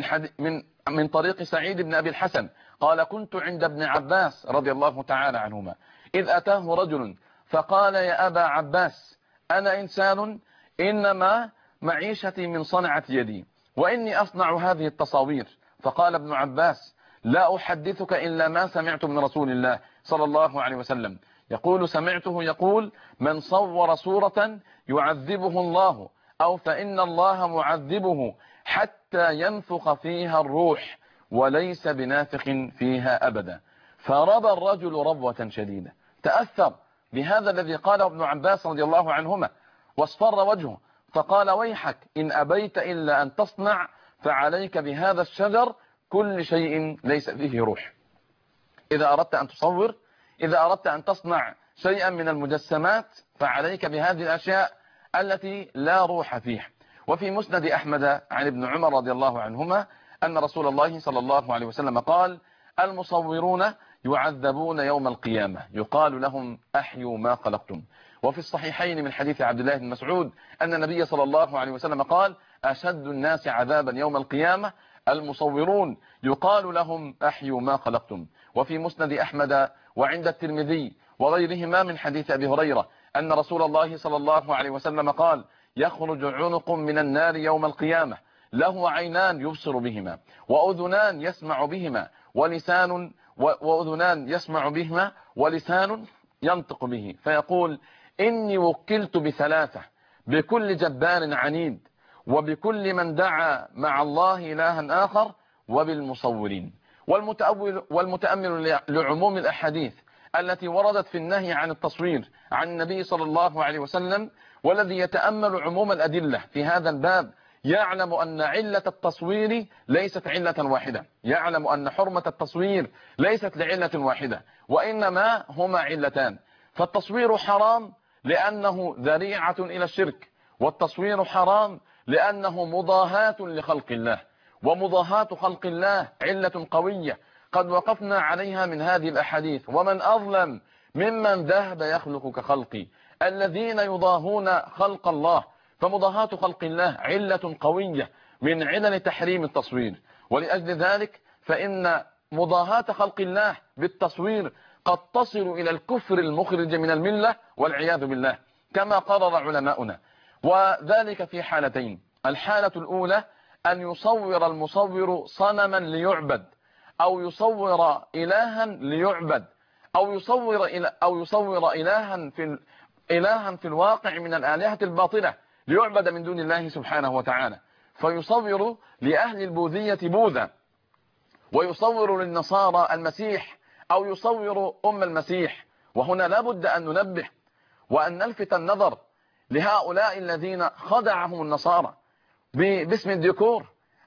من طريق سعيد بن أبي الحسن قال: كنت عند ابن عباس رضي الله تعالى عنهما إذ أتاه رجل فقال: يا أبا عباس، أنا إنسان إنما معيشتي من صنعة يدي، وإني أصنع هذه التصاوير. فقال ابن عباس: لا أحدثك إلا ما سمعت من رسول الله صلى الله عليه وسلم يقول: سمعته يقول: من صور صورة يعذبه الله، أو فإن الله معذبه حتى ينفخ فيها الروح، وليس بنافخ فيها أبدا. فربى الرجل ربوة شديدة، تأثر بهذا الذي قاله ابن عباس رضي الله عنهما، واصفر وجهه، فقال: ويحك، إن أبيت إلا أن تصنع فعليك بهذا الشجر، كل شيء ليس فيه روح. إذا أردت أن تصور، إذا أردت أن تصنع شيئا من المجسمات، فعليك بهذه الأشياء التي لا روح فيها. وفي مسند أحمد عن ابن عمر رضي الله عنهما أن رسول الله صلى الله عليه وسلم قال: المصورون يعذبون يوم القيامة، يقال لهم: أحيوا ما خلقتم. وفي الصحيحين من حديث عبد الله بن مسعود أن النبي صلى الله عليه وسلم قال: أشد الناس عذابا يوم القيامة المصورون، يقال لهم: أحيوا ما خلقتم. وفي مسند أحمد وعند الترمذي وغيرهما من حديث أبي هريرة أن رسول الله صلى الله عليه وسلم قال: يخرج عنق من النار يوم القيامة له عينان يبصر بهما، وأذنان يسمع بهما، وأذنان يسمع بهما، ولسان ينطق به، فيقول: إني وكلت بثلاثة، بكل جبار عنيد، وبكل من دعا مع الله إلها آخر، وبالمصورين. والمتأمل لعموم الأحاديث التي وردت في النهي عن التصوير عن النبي صلى الله عليه وسلم، والذي يتأمل عموم الأدلة في هذا الباب، يعلم أن علة التصوير ليست علة واحدة، يعلم أن حرمة التصوير ليست لعلة واحدة، وإنما هما علتان. فالتصوير حرام لأنه ذريعة إلى الشرك، والتصوير حرام لأنه مضاهاة لخلق الله، ومضاهاة خلق الله علة قوية قد وقفنا عليها من هذه الأحاديث: ومن أظلم ممن ذهب يخلق كخلقي، الذين يضاهون خلق الله. فمضاهاة خلق الله علة قوية من علل تحريم التصوير، ولأجل ذلك فإن مضاهاة خلق الله بالتصوير قد تصل إلى الكفر المخرج من الملة والعياذ بالله، كما قرر علماؤنا. وذلك في حالتين: الحالة الأولى أن يصور المصور صنما ليعبد، أو يصور إلها ليعبد، أو يصور إلها في الواقع من الآلهة الباطلة ليعبد من دون الله سبحانه وتعالى، فيصور لأهل البوذية بوذا، ويصور للنصارى المسيح، أو يصور أم المسيح. وهنا لا بد أن ننبه وأن نلفت النظر لهؤلاء الذين خدعهم النصارى باسم الديكور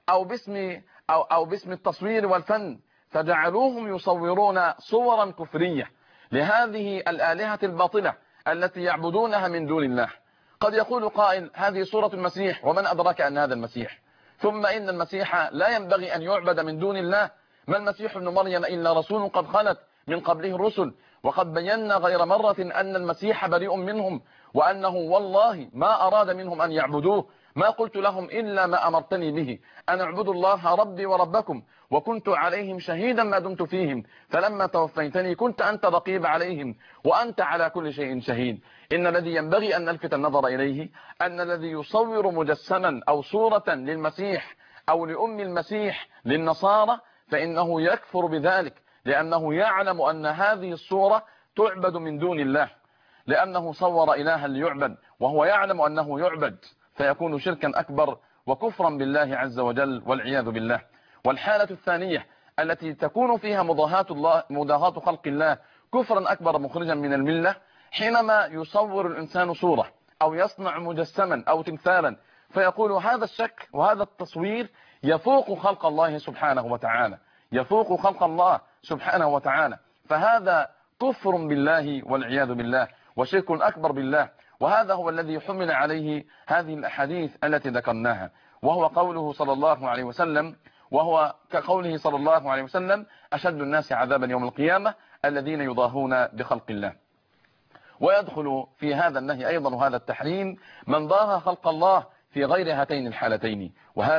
أو باسم التصوير والفن، فجعلوهم يصورون صورا كفرية لهذه الآلهة الباطلة التي يعبدونها من دون الله. قد يقول قائل: هذه صورة المسيح، ومن أدرك أن هذا المسيح؟ ثم إن المسيح لا ينبغي أن يعبد من دون الله، ما المسيح ابن مريم إلا رسول قد خلت من قبله الرسل، وقد بينا غير مرة أن المسيح بريء منهم، وأنه والله ما أراد منهم أن يعبدوه، ما قلت لهم إلا ما أمرتني به، أن اعبدوا الله ربي وربكم، وكنت عليهم شهيدا ما دمت فيهم، فلما توفيتني كنت أنت رقيب عليهم، وأنت على كل شيء شهيد. إن الذي ينبغي أن نلفت النظر إليه أن الذي يصور مجسما أو صورة للمسيح أو لأم المسيح للنصارى فإنه يكفر بذلك، لأنه يعلم أن هذه الصورة تعبد من دون الله، لأنه صور إلها ليعبد وهو يعلم أنه يعبد، فيكون شركا أكبر وكفرا بالله عز وجل والعياذ بالله. والحالة الثانية التي تكون فيها مضاهاة خلق الله كفرا أكبر مخرجا من الملة، حينما يصور الإنسان صورة أو يصنع مجسما أو تمثالا، فيقول: هذا الشك وهذا التصوير يفوق خلق الله سبحانه وتعالى، يفوق خلق الله سبحانه وتعالى، فهذا كفر بالله والعياذ بالله وشرك أكبر بالله. وهذا هو الذي حمل عليه هذه الأحاديث التي ذكرناها، وهو قوله صلى الله عليه وسلم، وهو كقوله صلى الله عليه وسلم: أشد الناس عذابا يوم القيامة الذين يضاهون بخلق الله. ويدخل في هذا النهي أيضا وهذا التحريم من ضاهى خلق الله في غير هاتين الحالتين.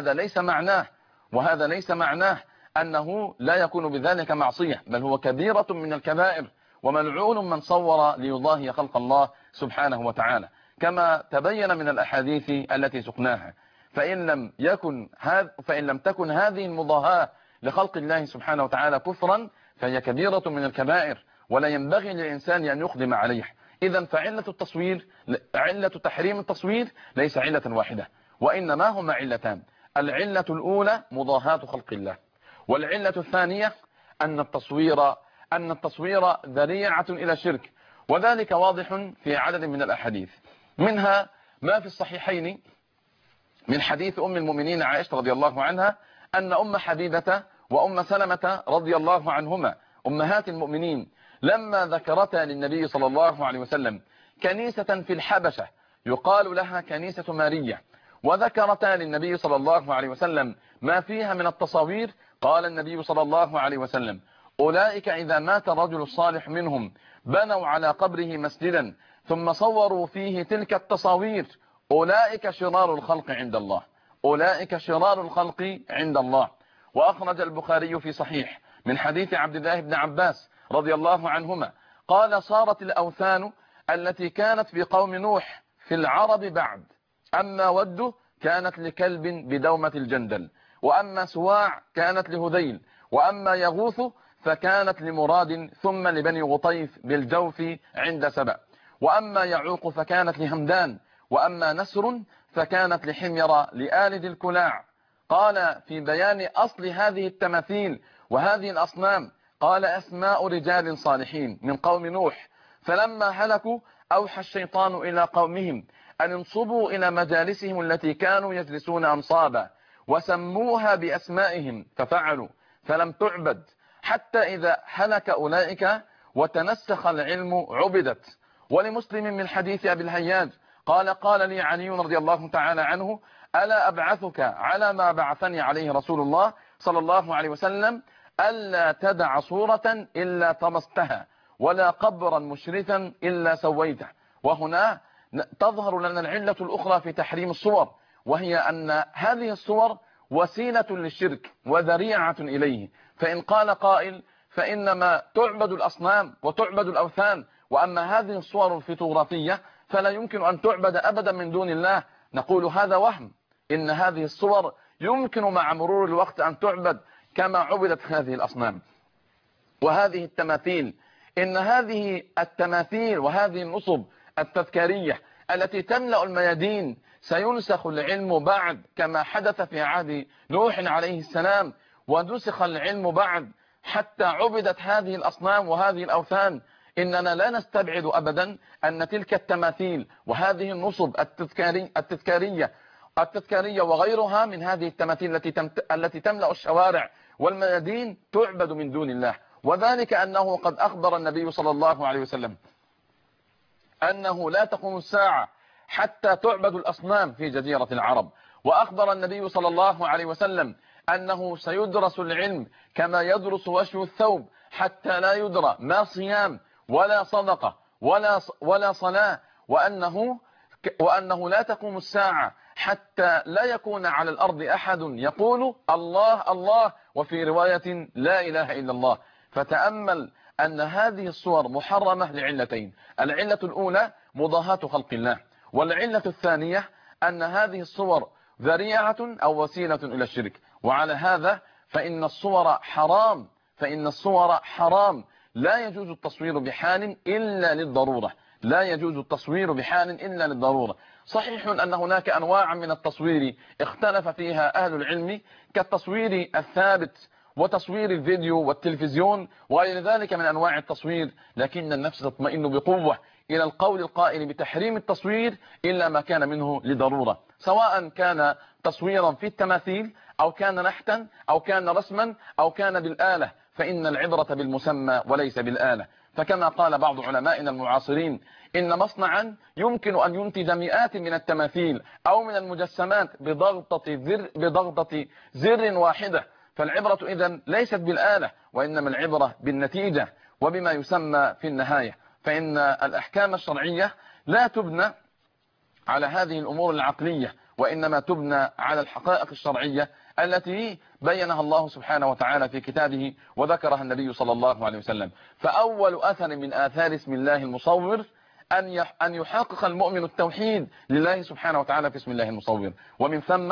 وهذا ليس معناه أنه لا يكون بذلك معصية، بل هو كبيرة من الكبائر، وملعون من صور ليضاهي خلق الله سبحانه وتعالى، كما تبين من الأحاديث التي سقناها. فإن لم تكن هذه المضاهاة لخلق الله سبحانه وتعالى كفرا، فهي كبيرة من الكبائر، ولا ينبغي للإنسان أن يقدم عليه. إذن علة تحريم التصوير ليس علة واحدة، وإنما هما علتان. العلة الأولى مضاهاة خلق الله، والعلة الثانية أن التصوير ذريعة إلى الشرك، وذلك واضح في عدد من الأحاديث، منها ما في الصحيحين من حديث أم المؤمنين عائشة رضي الله عنها أن أم حبيبة وأم سلمة رضي الله عنهما أمهات المؤمنين لما ذكرتا للنبي صلى الله عليه وسلم كنيسة في الحبشة يقال لها كنيسة ماريا، وذكرتا للنبي صلى الله عليه وسلم ما فيها من التصاوير، قال النبي صلى الله عليه وسلم: أولئك إذا مات الرجل الصالح منهم بنوا على قبره مسجدا ثم صوروا فيه تلك التصاوير، أولئك شرار الخلق عند الله، أولئك شرار الخلق عند الله. وأخرج البخاري في صحيح من حديث عبد الله بن عباس رضي الله عنهما قال: صارت الأوثان التي كانت في قوم نوح في العرب بعد، أما ود كانت لكلب بدومة الجندل، وأما سواع كانت لهذيل، وأما يغوث فكانت لمراد ثم لبني غطيف بالجوف عند سبأ، وأما يعوق فكانت لهمدان، وأما نسر فكانت لحمير لآل ذي الكلاع. قال في بيان أصل هذه التماثيل وهذه الأصنام، قال: أسماء رجال صالحين من قوم نوح، فلما هلكوا أوحى الشيطان إلى قومهم أن انصبوا إلى مجالسهم التي كانوا يجلسون أنصابا، وسموها بأسمائهم، ففعلوا فلم تعبد، حتى إذا هلك أولئك وتنسخ العلم عبدت. ولمسلم من حديث أبي الهياج قال لي علي رضي الله تعالى عنه: ألا أبعثك على ما بعثني عليه رسول الله صلى الله عليه وسلم، ألا تدع صورة إلا طمستها، ولا قبرا مشرفا إلا سويته. وهنا تظهر لنا العلة الأخرى في تحريم الصور، وهي أن هذه الصور وسيلة للشرك وذريعة إليه. فإن قال قائل: فإنما تعبد الأصنام وتعبد الأوثان، وأما هذه الصور الفوتوغرافية فلا يمكن أن تعبد أبدا من دون الله، نقول هذا وهم. إن هذه الصور يمكن مع مرور الوقت أن تعبد كما عبدت هذه الأصنام. وهذه التماثيل، إن هذه التماثيل وهذه النصب التذكارية التي تملأ الميادين سينسخ العلم بعد، كما حدث في عهد نوح عليه السلام، ونسخ العلم بعد حتى عبدت هذه الأصنام وهذه الأوثان. إننا لا نستبعد أبدا أن تلك التماثيل وهذه النصب التذكارية وغيرها من هذه التماثيل التي تملأ الشوارع والميادين تعبد من دون الله. وذلك أنه قد أخبر النبي صلى الله عليه وسلم أنه لا تقوم الساعة حتى تعبد الأصنام في جزيرة العرب. وأخبر النبي صلى الله عليه وسلم أنه سيدرس العلم كما يدرس وشو الثوب، حتى لا يدرى ما صيام ولا صدقة ولا صلاة، وأنه لا تقوم الساعة حتى لا يكون على الأرض أحد يقول الله الله، وفي رواية لا إله إلا الله. فتأمل أن هذه الصور محرمة لعلتين: العلة الأولى مضاهاة خلق الله، والعلة الثانية أن هذه الصور ذريعة أو وسيلة إلى الشرك. وعلى هذا فإن الصور حرام، لا يجوز التصوير بحال إلا للضرورة، لا يجوز التصوير بحال إلا للضرورة. صحيح أن هناك أنواع من التصوير اختلف فيها أهل العلم، كالتصوير الثابت وتصوير الفيديو والتلفزيون وغير ذلك من أنواع التصوير، لكن النفس تطمئن بقوة إلى القول القائل بتحريم التصوير إلا ما كان منه لضرورة، سواء كان تصويرا في التماثيل أو كان نحتا أو كان رسما أو كان بالآلة، فإن العبرة بالمسمى وليس بالآلة. فكما قال بعض علمائنا المعاصرين: إن مصنعا يمكن أن ينتج مئات من التماثيل أو من المجسمات بضغطة زر واحدة. فالعبرة إذن ليست بالآلة، وإنما العبرة بالنتيجة وبما يسمى في النهاية. فإن الأحكام الشرعية لا تبنى على هذه الأمور العقلية، وإنما تبنى على الحقائق الشرعية التي بينها الله سبحانه وتعالى في كتابه وذكرها النبي صلى الله عليه وسلم. فأول أثر من آثار اسم الله المصور أن يحقق المؤمن التوحيد لله سبحانه وتعالى في اسم الله المصور، ومن ثم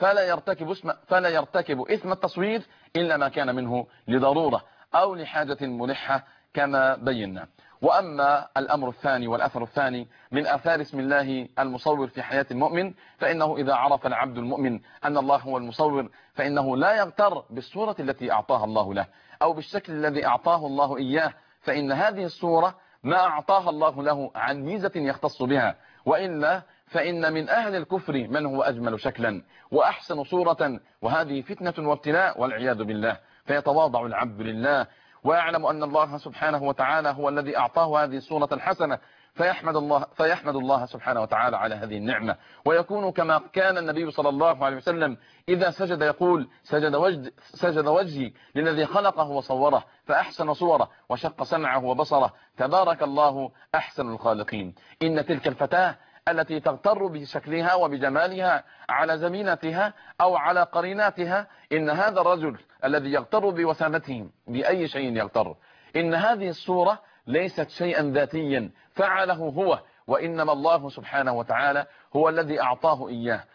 فلا يرتكب إثم التصوير إلا ما كان منه لضرورة أو لحاجة ملحة كما بينا. وأما الأمر الثاني والأثر الثاني من آثار اسم الله المصور في حياة المؤمن، فإنه إذا عرف العبد المؤمن أن الله هو المصور فإنه لا يغتر بالصورة التي أعطاها الله له أو بالشكل الذي أعطاه الله إياه، فإن هذه الصورة ما أعطاها الله له عن ميزة يختص بها، وإلا فإن من أهل الكفر من هو أجمل شكلا وأحسن صورة، وهذه فتنة وابتلاء والعياذ بالله. فيتواضع العبد لله ويعلم أن الله سبحانه وتعالى هو الذي أعطاه هذه الصورة الحسنة، فيحمد الله سبحانه وتعالى على هذه النعمة، ويكون كما كان النبي صلى الله عليه وسلم إذا سجد يقول سجد وجهي للذي خلقه وصوره فأحسن صوره وشق سمعه وبصره، تبارك الله أحسن الخالقين. إن تلك الفتاة التي تغتر بشكلها وبجمالها على زميلتها أو على قريناتها، إن هذا الرجل الذي يغتر بوسامته بأي شيء يغتر، إن هذه الصورة ليست شيئا ذاتيا فعله هو، وإنما الله سبحانه وتعالى هو الذي أعطاه إياه.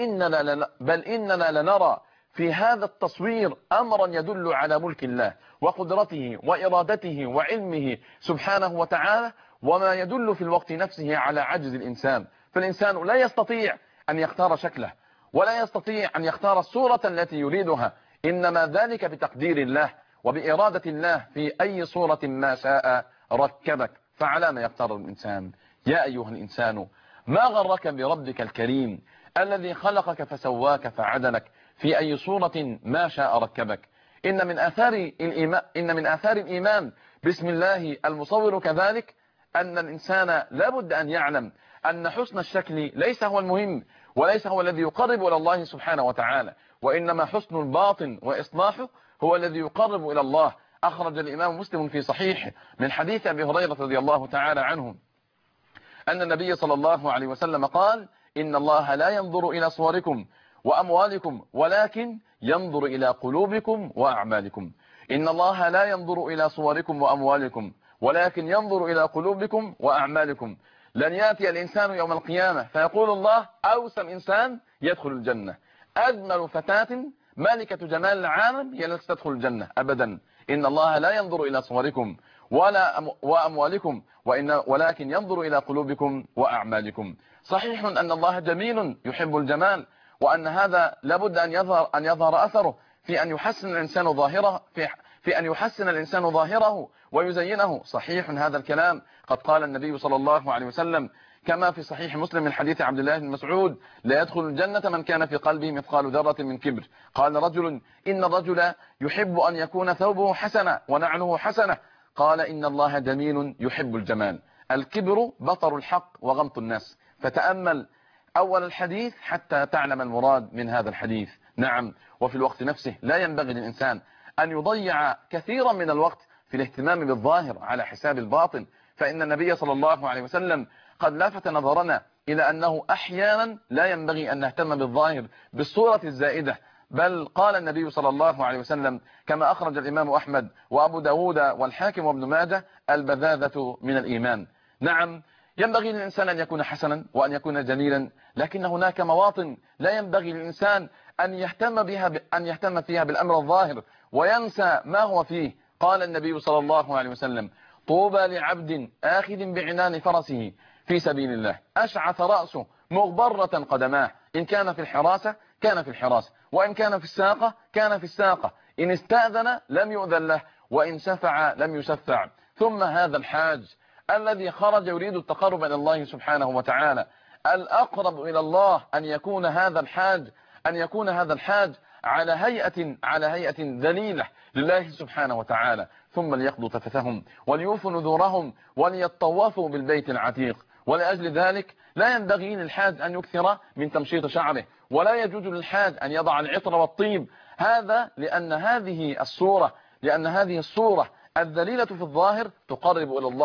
بل إننا لنرى في هذا التصوير أمرا يدل على ملك الله وقدرته وإرادته وعلمه سبحانه وتعالى، وما يدل في الوقت نفسه على عجز الإنسان. فالإنسان لا يستطيع أن يختار شكله ولا يستطيع أن يختار الصورة التي يريدها، إنما ذلك بتقدير الله وبإرادة الله، في أي صورة ما شاء ركبك. فعلى ما يختار الإنسان؟ يا أيها الإنسان ما غرك بربك الكريم الذي خلقك فسواك فعدلك، في أي صورة ما شاء ركبك. إن من آثار الإيمان بسم الله المصور كذلك أن الإنسان لابد أن يعلم أن حسن الشكل ليس هو المهم وليس هو الذي يقرب إلى الله سبحانه وتعالى، وإنما حسن الباطن وإصلاحه هو الذي يقرب إلى الله. أخرج الإمام مسلم في صحيح من حديث أبي هريرة رضي الله تعالى عنه أن النبي صلى الله عليه وسلم قال: إن الله لا ينظر إلى صوركم وأموالكم ولكن ينظر إلى قلوبكم وأعمالكم. إن الله لا ينظر إلى صوركم وأموالكم ولكن ينظر إلى قلوبكم وأعمالكم. لن يأتي الإنسان يوم القيامة فيقول الله: أوسم إنسان يدخل الجنة، أجمل فتاة مالكة جمال العالم هي التي تدخل الجنة. أبدا، إن الله لا ينظر إلى صوركم وأموالكم ولكن ينظر إلى قلوبكم وأعمالكم. صحيح أن الله جميل يحب الجمال، وأن هذا لابد أن يظهر أثره في أن يحسن الإنسان ظاهره في أن يحسن الإنسان ظاهره ويزينه. صحيح هذا الكلام، قد قال النبي صلى الله عليه وسلم كما في صحيح مسلم من حديث عبد الله بن مسعود: لا يدخل الجنة من كان في قلبه مثقال ذرة من كبر. قال رجل: إن الرجل يحب أن يكون ثوبه حسنة ونعله حسنة. قال: إن الله جميل يحب الجمال. الكبر بطر الحق وغمط الناس. فتأمل أول الحديث حتى تعلم المراد من هذا الحديث. نعم، وفي الوقت نفسه لا ينبغي للإنسان أن يضيع كثيرا من الوقت في الاهتمام بالظاهر على حساب الباطن، فإن النبي صلى الله عليه وسلم قد لفت نظرنا إلى أنه أحيانا لا ينبغي أن نهتم بالظاهر بالصورة الزائدة، بل قال النبي صلى الله عليه وسلم كما أخرج الإمام أحمد وأبو داود والحاكم وابن ماجه: البذاذة من الإيمان. نعم، ينبغي للإنسان أن يكون حسنا وأن يكون جميلا، لكن هناك مواطن لا ينبغي للإنسان أن يهتم فيها بالأمر الظاهر وينسى ما هو فيه. قال النبي صلى الله عليه وسلم: طوبى لعبد آخذ بعنان فرسه في سبيل الله أشعث رأسه مغبرة قدماه، إن كان في الحراسة كان في الحراسة، وإن كان في الساقة كان في الساقة، إن استأذن لم يؤذن له، وإن شفع لم يشفع. ثم هذا الحاج الذي خرج يريد التقرب إلى الله سبحانه وتعالى، الأقرب إلى الله أن يكون هذا الحاج على هيئة ذليلة لله سبحانه وتعالى. ثم ليقضوا تفثهم وليوفوا نذورهم وليطوفوا بالبيت العتيق. ولأجل ذلك لا ينبغي للحاج أن يكثر من تمشيط شعره، ولا يجوز للحاج أن يضع العطر والطيب. هذا لأن هذه الصورة الذليلة في الظاهر تقرب إلى الله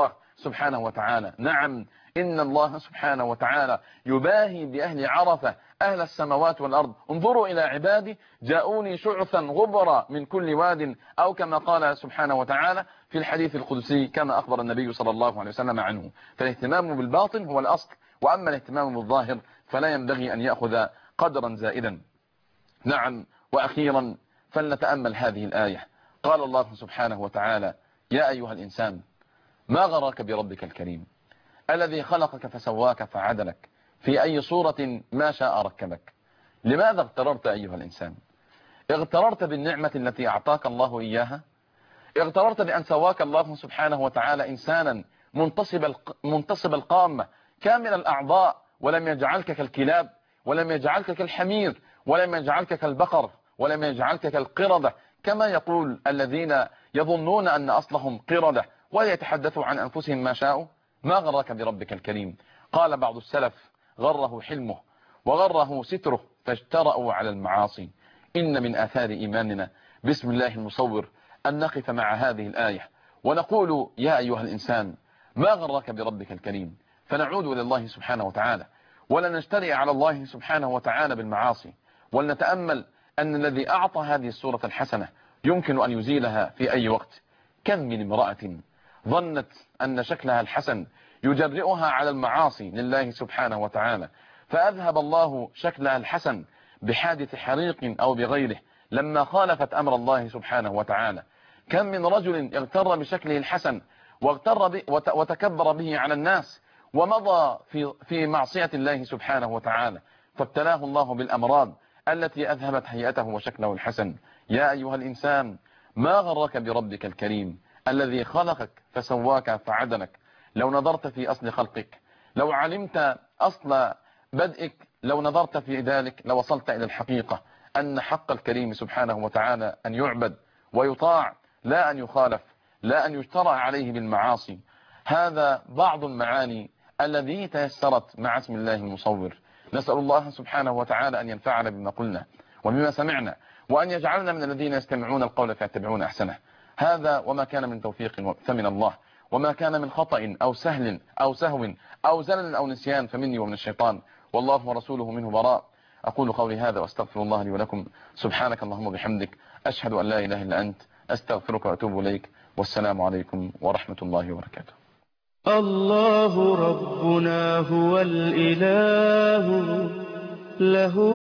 سبحانه وتعالى. نعم، إن الله سبحانه وتعالى يباهي بأهل عرفة أهل السماوات والأرض. انظروا إلى عبادي جاءوني شعثا غبرا من كل واد، أو كما قال سبحانه وتعالى في الحديث القدسي كما أخبر النبي صلى الله عليه وسلم عنه. فالاهتمام بالباطن هو الأصل، وأما الاهتمام بالظاهر فلا ينبغي أن يأخذ قدرا زائدا. نعم، وأخيرا فلنتأمل هذه الآية. قال الله سبحانه وتعالى: يا أيها الإنسان ما غرك بربك الكريم الذي خلقك فسواك فعدلك في أي صورة ما شاء ركبك. لماذا اغتررت أيها الإنسان؟ اغتررت بالنعمة التي أعطاك الله إياها؟ اغتررت بأن سواك الله سبحانه وتعالى إنسانا منتصب القامة كامل الأعضاء، ولم يجعلك كالكلاب، ولم يجعلك كالحمير، ولم يجعلك كالبقر، ولم يجعلك كالقردة كما يقول الذين يظنون أن أصلهم قردة ويتحدثوا عن أنفسهم ما شاءوا. ما غرك بربك الكريم؟ قال بعض السلف: غره حلمه وغره ستره فاجترأوا على المعاصي. إن من آثار إيماننا بسم الله المصور أن نقف مع هذه الآية ونقول: يا أيها الإنسان ما غرك بربك الكريم، فنعود إلى الله سبحانه وتعالى ولا نجترئ على الله سبحانه وتعالى بالمعاصي، ولنتأمل أن الذي أعطى هذه الصورة الحسنة يمكن أن يزيلها في أي وقت. كم من امرأة ظنت أن شكلها الحسن يجرئها على المعاصي لله سبحانه وتعالى، فأذهب الله شكلها الحسن بحادث حريق أو بغيره لما خالفت أمر الله سبحانه وتعالى. كم من رجل اغتر بشكله الحسن وتكبر به على الناس ومضى في معصية الله سبحانه وتعالى، فابتلاه الله بالأمراض التي أذهبت هيئته وشكله الحسن. يا أيها الإنسان ما غرك بربك الكريم الذي خلقك فسواك فعدلك. لو نظرت في أصل خلقك، لو علمت أصل بدئك، لو نظرت في ذلك لوصلت إلى الحقيقة أن حق الكريم سبحانه وتعالى أن يعبد ويطاع، لا أن يخالف، لا أن يجترأ عليه بالمعاصي. هذا بعض المعاني الذي تيسرت مع اسم الله المصور. نسأل الله سبحانه وتعالى أن ينفعنا بما قلنا وبما سمعنا، وأن يجعلنا من الذين يستمعون القول فيتبعون أحسنه. هذا وما كان من توفيق فمن الله، وما كان من خطأ أو سهل أو سهو أو زلل أو نسيان فمني ومن الشيطان، والله ورسوله منه براء. أقول قولي هذا واستغفر الله لي ولكم. سبحانك اللهم وبحمدك، أشهد أن لا إله إلا أنت، أستغفرك وأتوب إليك، والسلام عليكم ورحمة الله وبركاته. الله ربنا هو الإله له